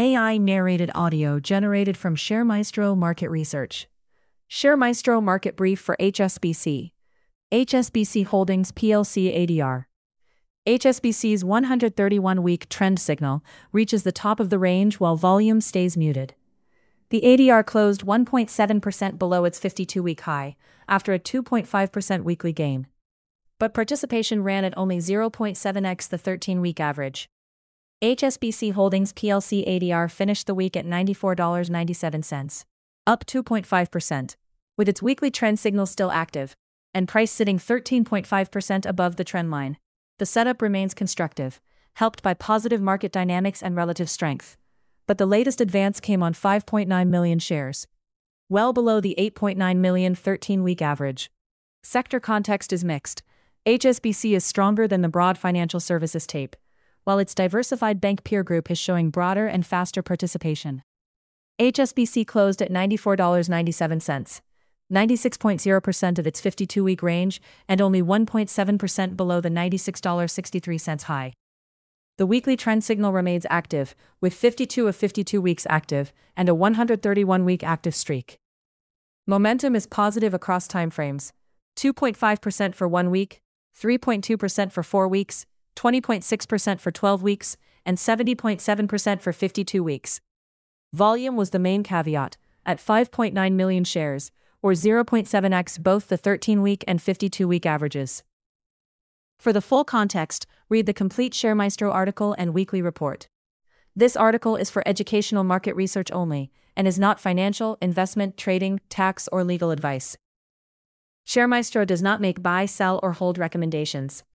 AI-narrated audio generated from ShareMaestro Market Research. ShareMaestro Market Brief for HSBC. HSBC Holdings plc ADR. HSBC's 131-week trend signal reaches the top of the range while volume stays muted. The ADR closed 1.7% below its 52-week high, after a 2.5% weekly gain. But participation ran at only 0.7x the 13-week average. HSBC Holdings plc ADR finished the week at $94.97, up 2.5%, with its weekly trend signal still active, and price sitting 13.5% above the trend line. The setup remains constructive, helped by positive market dynamics and relative strength. But the latest advance came on 5.9 million shares, well below the 8.9 million 13-week average. Sector context is mixed. HSBC is stronger than the broad financial services tape, while its diversified bank peer group is showing broader and faster participation. HSBC closed at $94.97, 96.0% of its 52-week range, and only 1.7% below the $96.63 high. The weekly trend signal remains active, with 52 of 52 weeks active and a 131-week active streak. Momentum is positive across timeframes: 2.5% for 1 week, 3.2% for 4 weeks, 20.6% for 12 weeks, and 70.7% for 52 weeks. Volume was the main caveat, at 5.9 million shares, or 0.7x both the 13-week and 52-week averages. For the full context, read the complete ShareMaestro article and weekly report. This article is for educational market research only, and is not financial, investment, trading, tax, or legal advice. ShareMaestro does not make buy, sell, or hold recommendations.